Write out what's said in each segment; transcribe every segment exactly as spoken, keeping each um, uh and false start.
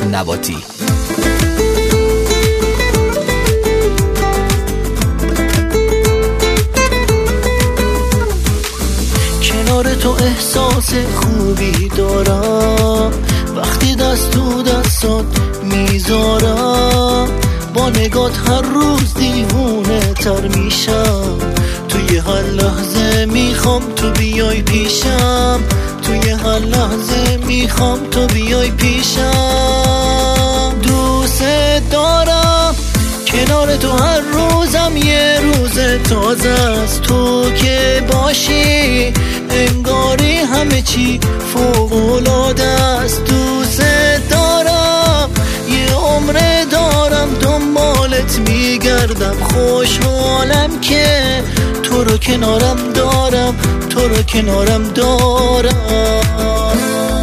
نباتی. کنار تو احساس خوبی دارم، وقتی دست تو دستات میذارم، با نگات هر روز دیوونه تر میشم. توی هر لحظه میخوام تو بیای پیشم، توی هر لحظه میخوام تو بیای پیشم. دوست دارم کنار تو هر روزم یه روز تازه است. تو که باشی انگاری همه چی فوق‌العاده است. دوست دارم یه عمر دارم دنبالت میگردم، خوشحالم که تو رو کنارم دارم، تو رو کنارم دارم.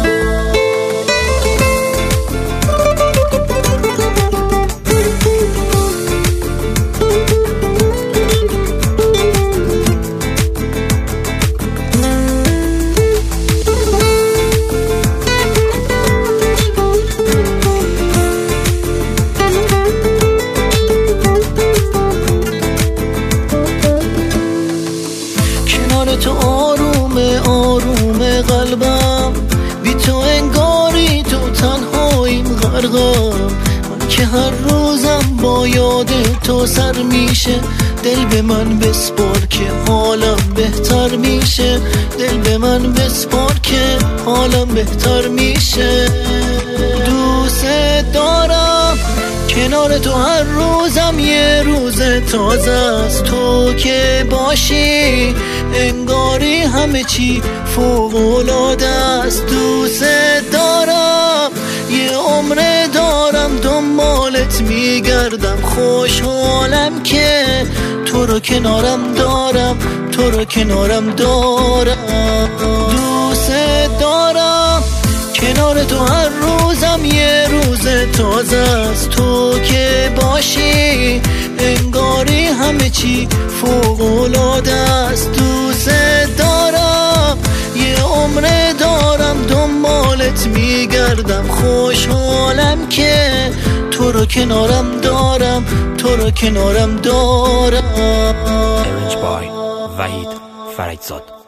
تو آرومه آرومه قلبم، بی تو انگاری تو تنهاییم غرقم. من که هر روزم با یاد تو سر میشه، دل به من بسپار که حالم بهتر میشه، دل به من بسپار که حالم بهتر میشه. دوست دارم کنار تو هر روزم یه روز تازه است. تو که باشی انگاری همه چی فوق‌العاده است. دوست دارم یه عمر دارم دنبالت میگردم، خوشحالم که تو رو کنارم دارم، تو رو کنارم دارم. دوست دارم کنار تو هر روزم یه روز تازه است. تو که باشی انگاری همه چی فوق‌العاده است. دوست دارم یه عمر دارم دنبالت میگردم، خوشحالم که تو رو کنارم دارم، تو رو کنارم دارم. ارنج بای وحید فرجزاد.